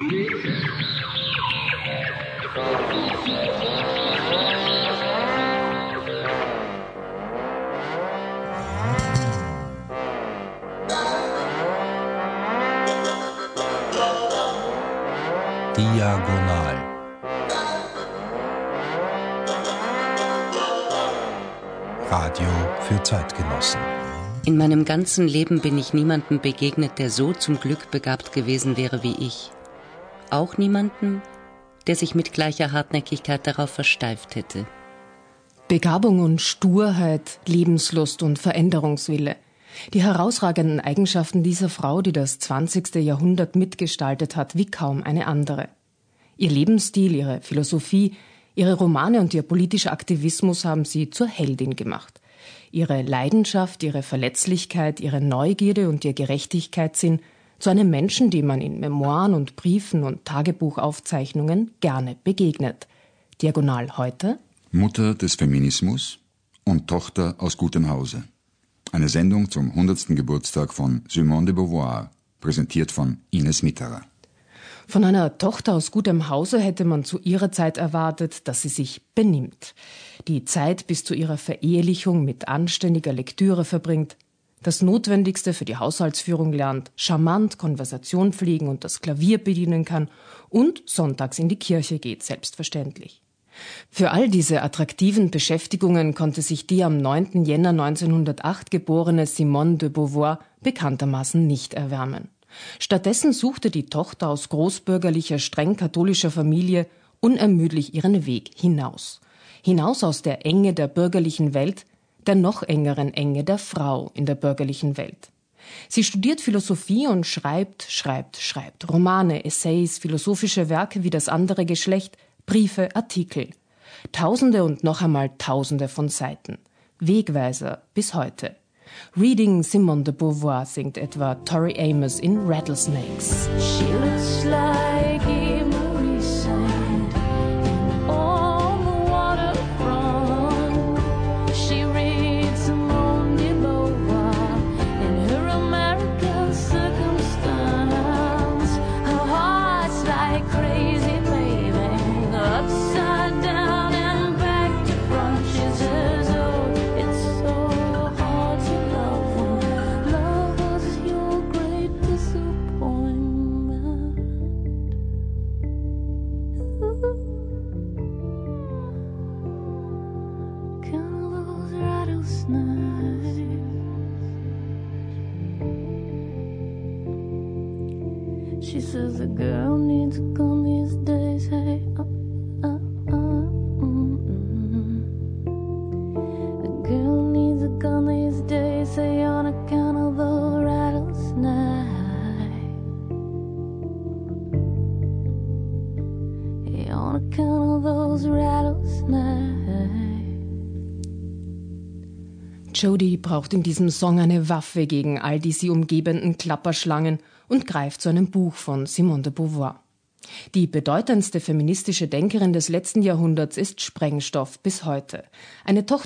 Diagonal. Radio für Zeitgenossen. In meinem ganzen Leben bin ich niemandem begegnet, der so zum Glück begabt gewesen wäre wie ich. Auch niemandem, der sich mit gleicher Hartnäckigkeit darauf versteift hätte. Begabung und Sturheit, Lebenslust und Veränderungswille. Die herausragenden Eigenschaften dieser Frau, die das 20. Jahrhundert mitgestaltet hat, wie kaum eine andere. Ihr Lebensstil, ihre Philosophie, ihre Romane und ihr politischer Aktivismus haben sie zur Heldin gemacht. Ihre Leidenschaft, ihre Verletzlichkeit, ihre Neugierde und ihr Gerechtigkeitssinn zu einem Menschen, dem man in Memoiren und Briefen und Tagebuchaufzeichnungen gerne begegnet. Diagonal heute: Mutter des Feminismus und Tochter aus gutem Hause. Eine Sendung zum 100. Geburtstag von Simone de Beauvoir, präsentiert von Ines Mitterer. Von einer Tochter aus gutem Hause hätte man zu ihrer Zeit erwartet, dass sie sich benimmt. Die Zeit bis zu ihrer Verehelichung mit anständiger Lektüre verbringt, das Notwendigste für die Haushaltsführung lernt, charmant Konversation pflegen und das Klavier bedienen kann und sonntags in die Kirche geht, selbstverständlich. Für all diese attraktiven Beschäftigungen konnte sich die am 9. Jänner 1908 geborene Simone de Beauvoir bekanntermaßen nicht erwärmen. Stattdessen suchte die Tochter aus großbürgerlicher, streng katholischer Familie unermüdlich ihren Weg hinaus. Hinaus aus der Enge der bürgerlichen Welt, der noch engeren Enge der Frau in der bürgerlichen Welt. Sie studiert Philosophie und schreibt. Romane, Essays, philosophische Werke wie das andere Geschlecht, Briefe, Artikel. Tausende und noch einmal Tausende von Seiten. Wegweiser bis heute. Reading Simone de Beauvoir singt etwa Tori Amos in Rattlesnakes. She looks like Emery Sand on the waterfront. She reads Simone de Beauvoir in her American circumstance. Her heart's like crazy paving, upside down and back to front. She says, oh, it's so hard to love when love was your great disappointment. Count all those rattlesnakes. She says the girl needs a gun these days. Hey, the girl needs a gun these days. Hey, on account of the rattlesnake. Hey, on account of those rattlesnakes. Jodie braucht in diesem Song eine Waffe gegen all die sie umgebenden Klapperschlangen und greift zu einem Buch von Simone de Beauvoir. Die bedeutendste feministische Denkerin des letzten Jahrhunderts ist Sprengstoff bis heute. Eine Tochter